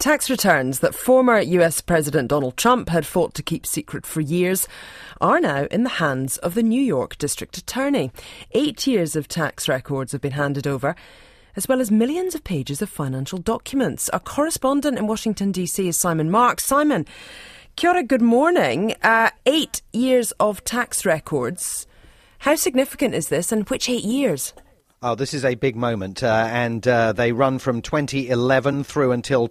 Tax returns that former US President Donald Trump had fought to keep secret for years are now in the hands of the New York District Attorney. 8 years of tax records have been handed over, as well as millions of pages of financial documents. Our correspondent in Washington, D.C. is Simon Marks. Simon, kia ora, good morning. 8 years of tax records. How significant is this, and which 8 years? Oh, this is a big moment, and they run from 2011 through until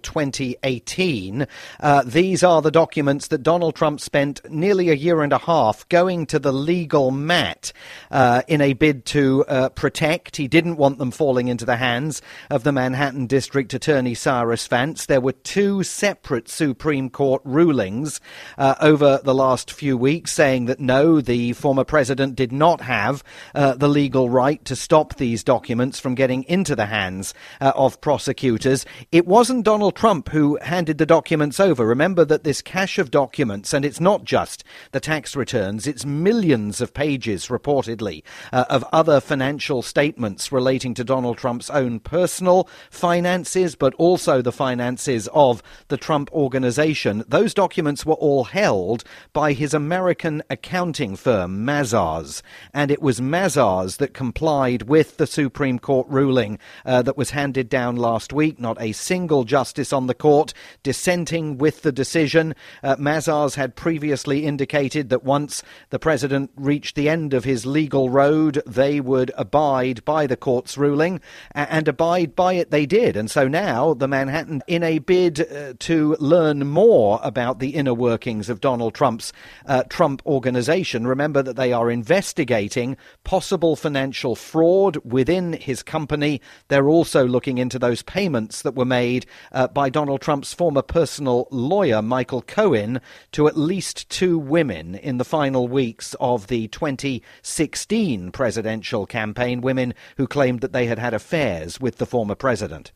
2018. These are the documents that Donald Trump spent nearly a year and a half going to the legal mat in a bid to protect. He didn't want them falling into the hands of the Manhattan District Attorney Cyrus Vance. There were two separate Supreme Court rulings over the last few weeks saying that no, the former president did not have the legal right to stop these documents from getting into the hands of prosecutors. It wasn't Donald Trump who handed the documents over. Remember that this cache of documents, and it's not just the tax returns, it's millions of pages, reportedly, of other financial statements relating to Donald Trump's own personal finances, but also the finances of the Trump Organization. Those documents were all held by his American accounting firm, Mazars, and it was Mazars that complied with the Supreme Court ruling that was handed down last week. Not a single justice on the court dissenting with the decision. Mazars had previously indicated that once the president reached the end of his legal road, they would abide by the court's ruling, and abide by it they did. And so now the Manhattan, in a bid to learn more about the inner workings of Donald Trump's Trump Organization, remember that they are investigating possible financial fraud within his company. They're also looking into those payments that were made by Donald Trump's former personal lawyer, Michael Cohen, to at least two women in the final weeks of the 2016 presidential campaign, women who claimed that they had had affairs with the former president.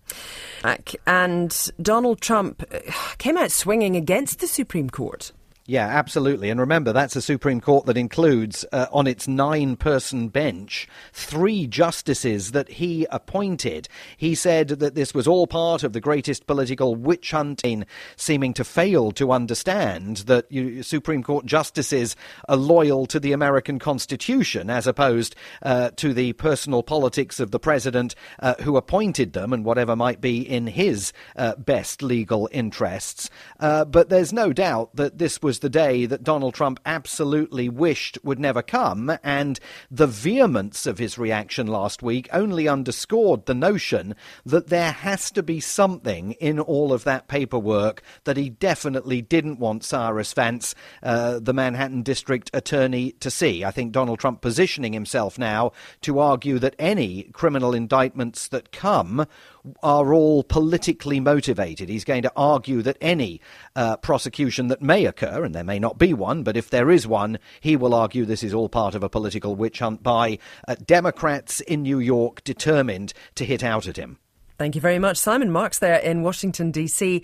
And Donald Trump came out swinging against the Supreme Court. Yeah, absolutely. And remember, that's a Supreme Court that includes, on its 9-person bench, 3 justices that he appointed. He said that this was all part of the greatest political witch hunting, seeming to fail to understand that Supreme Court justices are loyal to the American Constitution as opposed to the personal politics of the president who appointed them and whatever might be in his best legal interests. But there's no doubt that this was the day that Donald Trump absolutely wished would never come, and the vehemence of his reaction last week only underscored the notion that there has to be something in all of that paperwork that he definitely didn't want Cyrus Vance, the Manhattan District Attorney, to see. I think Donald Trump positioning himself now to argue that any criminal indictments that come are all politically motivated. He's going to argue that any prosecution that may occur, and there may not be one, but if there is one, he will argue this is all part of a political witch hunt by Democrats in New York determined to hit out at him. Thank you very much. Simon Marks there in Washington, D.C.